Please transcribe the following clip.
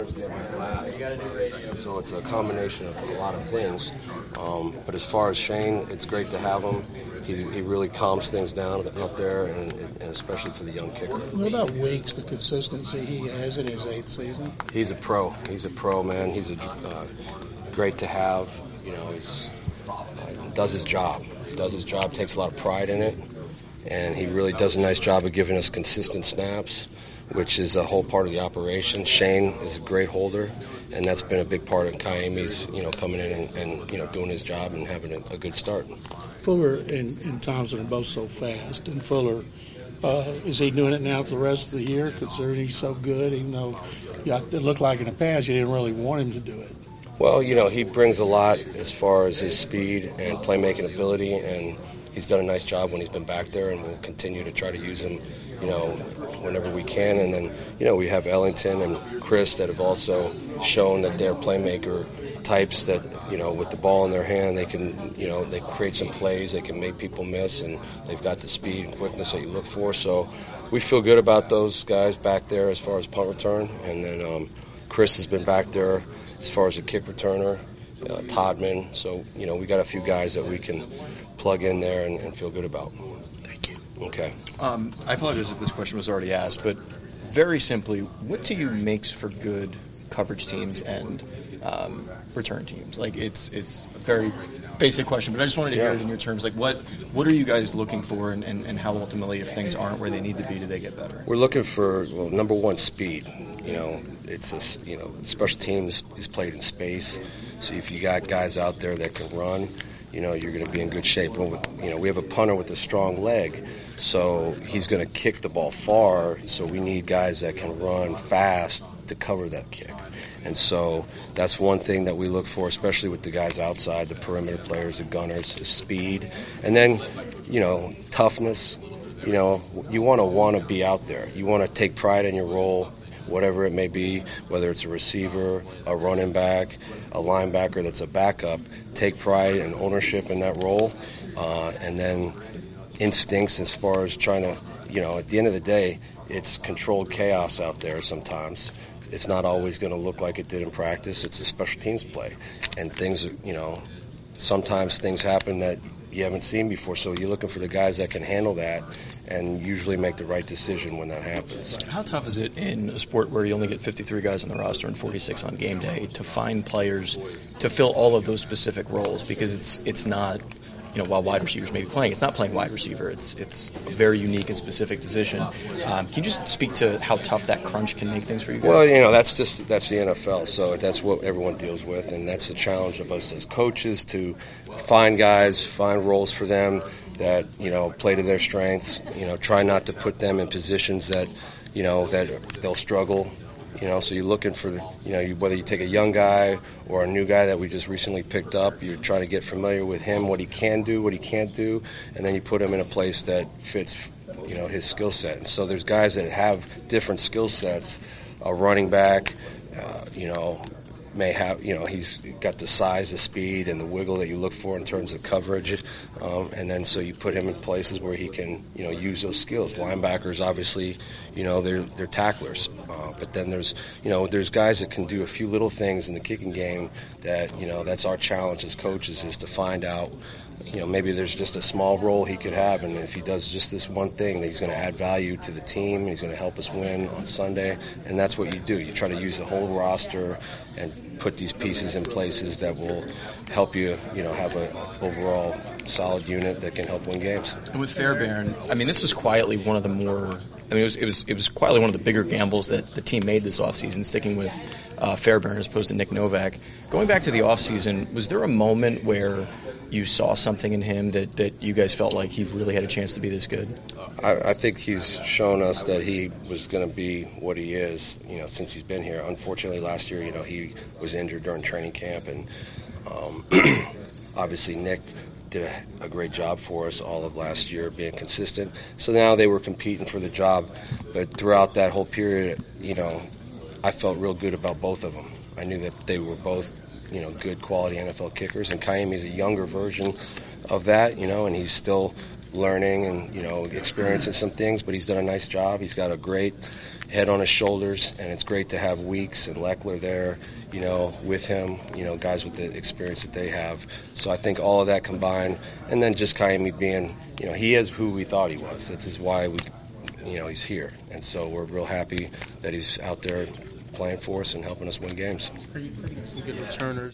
So it's a combination of a lot of things. But as far as Shane, it's great to have him. He really calms things down up there, and especially for the young kicker. What about Weeks, the consistency he has in his 8th season? He's a pro. He's a pro, man. He's great to have. He's does his job. Takes a lot of pride in it, and he really does a nice job of giving us consistent snaps, which is a whole part of the operation. Shane is a great holder, and that's been a big part of Ka'imi's, coming in and doing his job and having a good start. Fuller and Thompson are both so fast, and Fuller, is he doing it now for the rest of the year, considering he's so good, even though it looked like in the past you didn't really want him to do it? Well, he brings a lot as far as his speed and playmaking ability, and he's done a nice job when he's been back there, and we'll continue to try to use him, whenever we can. And then, we have Ellington and Chris that have also shown that they're playmaker types that, with the ball in their hand, they can, they create some plays, they can make people miss, and they've got the speed and quickness that you look for. So we feel good about those guys back there as far as punt return. And then Chris has been back there as far as a kick returner, Todman. So, we got a few guys that we can plug in there and feel good about. Thank you. Okay. I apologize if this question was already asked, but very simply, what to you makes for good coverage teams and return teams? Like, it's a very basic question, but I just wanted to hear it in your terms. Like, what are you guys looking for, and how ultimately, if things aren't where they need to be, do they get better? We're looking for, number one, speed. It's special teams is played in space, so if you got guys out there that can run, you're going to be in good shape. We have a punter with a strong leg, so he's going to kick the ball far, so we need guys that can run fast to cover that kick. And so that's one thing that we look for, especially with the guys outside, the perimeter players, the gunners, is speed. And then, toughness. You want to be out there. You want to take pride in your role, whatever it may be, whether it's a receiver, a running back, a linebacker that's a backup. Take pride and ownership in that role. And then instincts as far as trying to, at the end of the day, it's controlled chaos out there sometimes. It's not always going to look like it did in practice. It's a special teams play. And things, sometimes things happen that you haven't seen before. So you're looking for the guys that can handle that and usually make the right decision when that happens. How tough is it in a sport where you only get 53 guys on the roster and 46 on game day to find players to fill all of those specific roles? Because it's not, while wide receivers may be playing, it's not playing wide receiver. It's a very unique and specific position. Can you just speak to how tough that crunch can make things for you guys? Well, that's the NFL, so that's what everyone deals with, and that's the challenge of us as coaches to find guys, find roles for them that, play to their strengths, try not to put them in positions that, that they'll struggle. So you're looking for, whether you take a young guy or a new guy that we just recently picked up, you're trying to get familiar with him, what he can do, what he can't do, and then you put him in a place that fits, his skill set. And so there's guys that have different skill sets. A running back, may have, he's got the size, the speed, and the wiggle that you look for in terms of coverage. And then so you put him in places where he can, use those skills. Linebackers, obviously, they're tacklers. But then there's guys that can do a few little things in the kicking game that, that's our challenge as coaches, is to find out, maybe there's just a small role he could have, and if he does just this one thing, that he's going to add value to the team, and he's going to help us win on Sunday. And that's what you do. You try to use the whole roster and put these pieces in places that will help you, have an overall solid unit that can help win games. And with Fairbairn, this was quietly one of the more, it was quietly one of the bigger gambles that the team made this offseason, sticking with Fairbairn as opposed to Nick Novak. Going back to the offseason, was there a moment where you saw something in him that you guys felt like he really had a chance to be this good? I think he's shown us that he was going to be what he is, since he's been here. Unfortunately, last year, he was injured during training camp, and obviously Nick did a great job for us all of last year, being consistent. So now they were competing for the job, but throughout that whole period, I felt real good about both of them. I knew that they were both, good quality NFL kickers, and Ka'imi's a younger version of that, and he's still learning and, you know, experiencing some things, but he's done a nice job. He's got a great head on his shoulders, and it's great to have Weeks and Leckler there, you know, with him, you know, guys with the experience that they have. So I think all of that combined, and then just Ka'imi being, you know, he is who we thought he was. This is why he's here. And so we're real happy that he's out there playing for us and helping us win games. Are you getting some good returners?